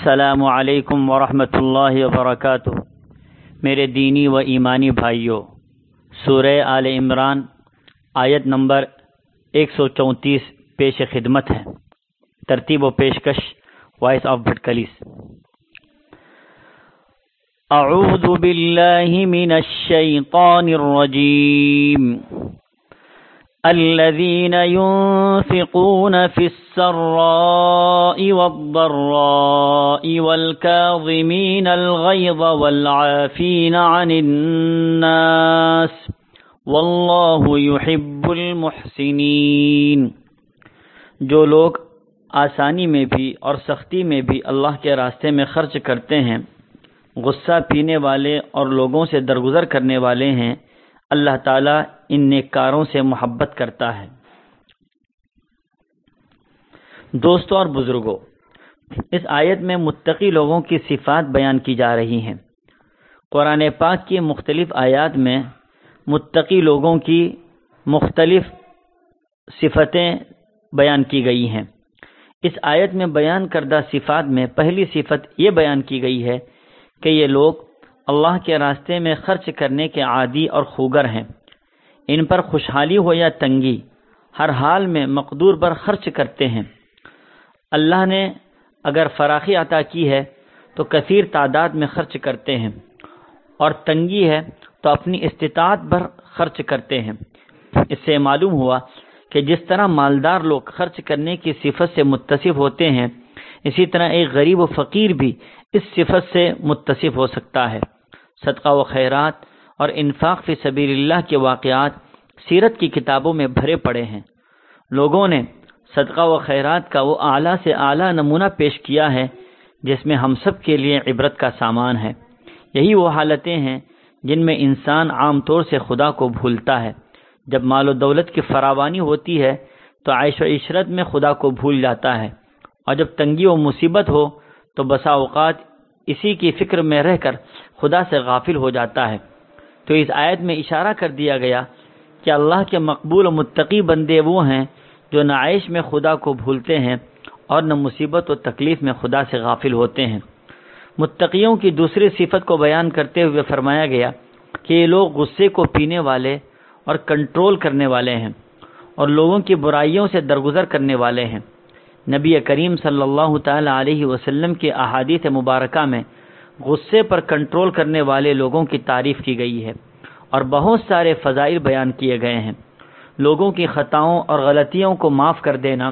السلام علیکم ورحمۃ اللہ وبرکاتہ۔ میرے دینی و ایمانی بھائیوں، سورہ آل عمران آیت نمبر 134 پیش خدمت ہے۔ ترتیب و پیشکش وائس آف بھٹکلیس۔ اعوذ باللہ من الشیطان الرجیم۔ الذين ينفقون في السراء والضراء والكاظمين الغيظ والعافين عن الناس والله يحب المحسنين۔ جو لوگ آسانی میں بھی اور سختی میں بھی اللہ کے راستے میں خرچ کرتے ہیں، غصہ پینے والے اور لوگوں سے درگزر کرنے والے ہیں، اللہ تعالیٰ ان نیککاروں سے محبت کرتا ہے۔ دوستوں اور بزرگوں، اس آیت میں متقی لوگوں کی صفات بیان کی جا رہی ہیں۔ قرآن پاک کی مختلف آیات میں متقی لوگوں کی مختلف صفتیں بیان کی گئی ہیں۔ اس آیت میں بیان کردہ صفات میں پہلی صفت یہ بیان کی گئی ہے کہ یہ لوگ اللہ کے راستے میں خرچ کرنے کے عادی اور خوگر ہیں۔ ان پر خوشحالی ہو یا تنگی، ہر حال میں مقدور پر خرچ کرتے ہیں۔ اللہ نے اگر فراخی عطا کی ہے تو کثیر تعداد میں خرچ کرتے ہیں، اور تنگی ہے تو اپنی استطاعت پر خرچ کرتے ہیں۔ اس سے معلوم ہوا کہ جس طرح مالدار لوگ خرچ کرنے کی صفت سے متصف ہوتے ہیں، اسی طرح ایک غریب و فقیر بھی اس صفت سے متصف ہو سکتا ہے۔ صدقہ و خیرات اور انفاق فی سبیل اللہ کے واقعات سیرت کی کتابوں میں بھرے پڑے ہیں۔ لوگوں نے صدقہ و خیرات کا وہ اعلیٰ سے اعلیٰ نمونہ پیش کیا ہے جس میں ہم سب کے لیے عبرت کا سامان ہے۔ یہی وہ حالتیں ہیں جن میں انسان عام طور سے خدا کو بھولتا ہے۔ جب مال و دولت کی فراوانی ہوتی ہے تو عیش و عشرت میں خدا کو بھول جاتا ہے، اور جب تنگی و مصیبت ہو تو بسا اوقات اسی کی فکر میں رہ کر خدا سے غافل ہو جاتا ہے۔ تو اس آیت میں اشارہ کر دیا گیا کہ اللہ کے مقبول و متقی بندے وہ ہیں جو نہ عیش میں خدا کو بھولتے ہیں اور نہ مصیبت و تکلیف میں خدا سے غافل ہوتے ہیں۔ متقیوں کی دوسری صفت کو بیان کرتے ہوئے فرمایا گیا کہ یہ لوگ غصے کو پینے والے اور کنٹرول کرنے والے ہیں، اور لوگوں کی برائیوں سے درگزر کرنے والے ہیں۔ نبی کریم صلی اللہ تعالی علیہ وسلم کے احادیث مبارکہ میں غصے پر کنٹرول کرنے والے لوگوں کی تعریف کی گئی ہے، اور بہت سارے فضائل بیان کیے گئے ہیں۔ لوگوں کی خطاؤں اور غلطیوں کو معاف کر دینا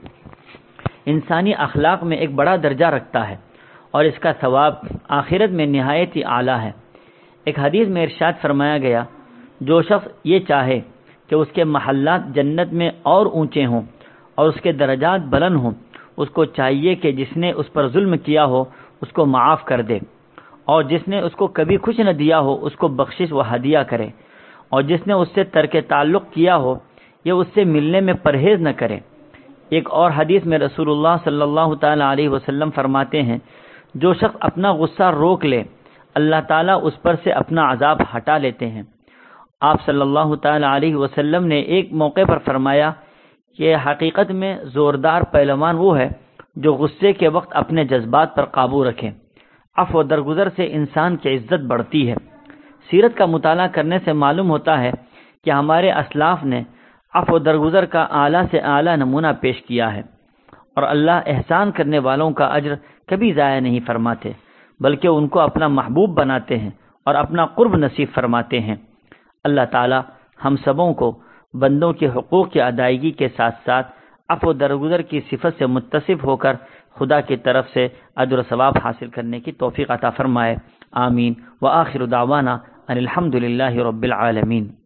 انسانی اخلاق میں ایک بڑا درجہ رکھتا ہے، اور اس کا ثواب آخرت میں نہایت ہی اعلیٰ ہے۔ ایک حدیث میں ارشاد فرمایا گیا، جو شخص یہ چاہے کہ اس کے محلات جنت میں اور اونچے ہوں اور اس کے درجات بلند ہوں، اس کو چاہیے کہ جس نے اس پر ظلم کیا ہو اس کو معاف کر دے، اور جس نے اس کو کبھی کچھ نہ دیا ہو اس کو بخشش و ہدیہ کرے، اور جس نے اس سے ترک تعلق کیا ہو یا اس سے ملنے میں پرہیز نہ کرے۔ ایک اور حدیث میں رسول اللہ صلی اللہ تعالی علیہ وسلم فرماتے ہیں، جو شخص اپنا غصہ روک لے اللہ تعالیٰ اس پر سے اپنا عذاب ہٹا لیتے ہیں۔ آپ صلی اللہ تعالی علیہ وسلم نے ایک موقع پر فرمایا کہ حقیقت میں زوردار پہلوان وہ ہے جو غصے کے وقت اپنے جذبات پر قابو رکھے۔ عفو و درگزر سے انسان کی عزت بڑھتی ہے۔ سیرت کا مطالعہ کرنے سے معلوم ہوتا ہے کہ ہمارے اسلاف نے عفو و درگزر کا اعلیٰ سے اعلیٰ نمونہ پیش کیا ہے، اور اللہ احسان کرنے والوں کا اجر کبھی ضائع نہیں فرماتے، بلکہ ان کو اپنا محبوب بناتے ہیں اور اپنا قرب نصیب فرماتے ہیں۔ اللہ تعالی ہم سبوں کو بندوں کے حقوق کی ادائیگی کے ساتھ ساتھ عفو و درگزر کی صفت سے متصف ہو کر خدا کی طرف سے اجر و ثواب حاصل کرنے کی توفیق عطا فرمائے۔ آمین۔ وآخر دعوانا ان الحمد للہ رب العالمین۔